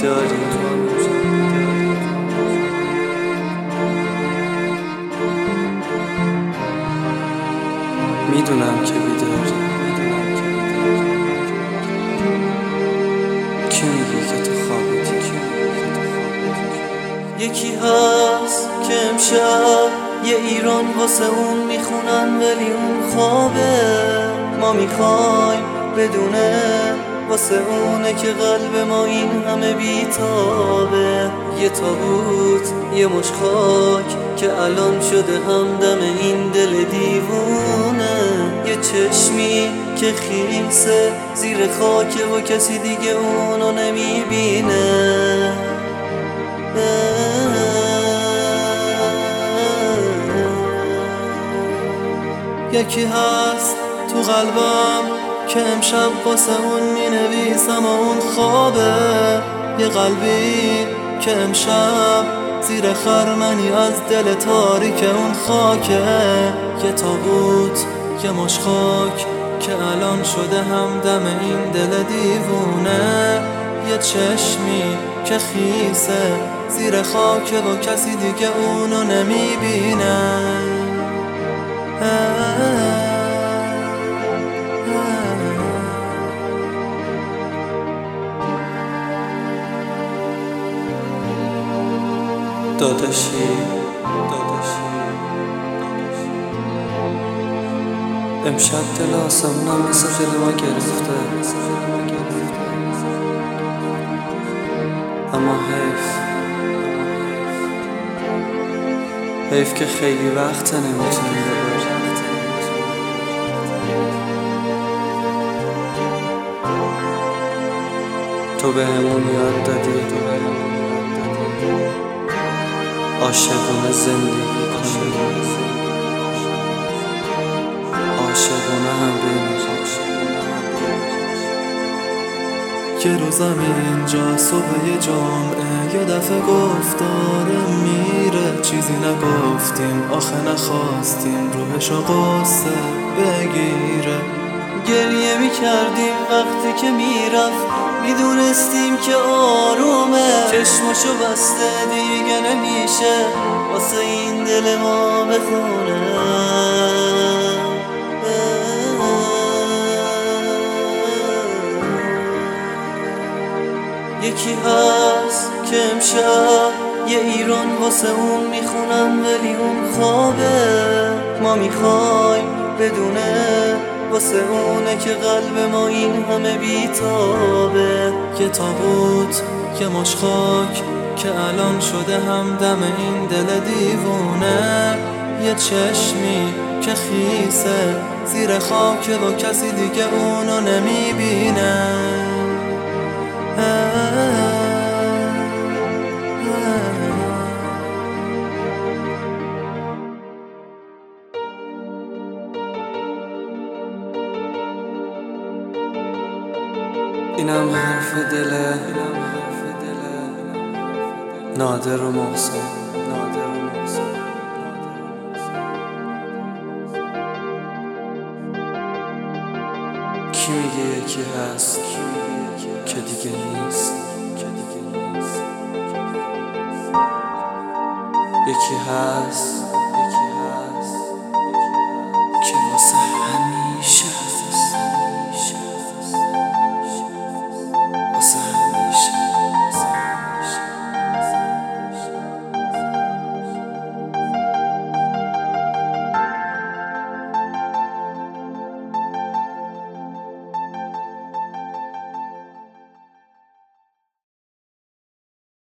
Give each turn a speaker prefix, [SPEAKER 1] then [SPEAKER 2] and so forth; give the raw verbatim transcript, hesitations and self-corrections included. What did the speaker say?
[SPEAKER 1] بیداری، میدونم که بیداری. کی میگی که تو خوابیدی؟ یکی هست که امشب یه ایران واسه اون میخونن ولی اون خوابه. ما میخوایم بدونه واسه اونه که قلب ما این همه بیتابه. یه تابوت یه مش خاک که الان شده همدم این دل دیوونه. یه چشمی که خیسه زیر خاکه و کسی دیگه اونو نمیبینه. یکی هست تو قلبم که امشب واسه اون مینویسم و اون خوابه. یه قلبی که امشب زیر خرمنی از دل تاریک اون خاکه. یه تابوت یه مش خاک که الان شده همدم این دل دیوونه. یه چشمی که خیسه زیر خاکه و کسی دیگه اونو نمیبینه. داداشی داداشی امشب دل آسمونم مثل دل ما گرفته، اما حیف حیف که خیلی وقت نمیتونی ببری. تو به همون یاد دادی عاشقانه زندگی کنی، عاشقانه هم بمیری. یه روزم اینجا صبح یه جمعه یه دفعه گفت داره میره. چیزی نگفتیم آخه نخواستیم روحشو قصه بگیره. گریه میکردیم وقتی که میرفت، میدونستیم که آرومه. چشمشو بسته دیگه نمیشه واسه این دل ما بخونه. یکی هست که امشب یه ایران واسه اون میخونن ولی اون خوابه. ما میخوایم بدونه واسه اونه که قلب ما این همه بیتابه. یه تابوت یه مش خاک که الان شده همدم این دل دیوونه. یه چشمی که خیسه زیر خاکه و کسی دیگه اونو نمیبینه. اینم حرف دل نادر و محسن. کی میگه یکی هست که دیگه نیست؟ یکی هست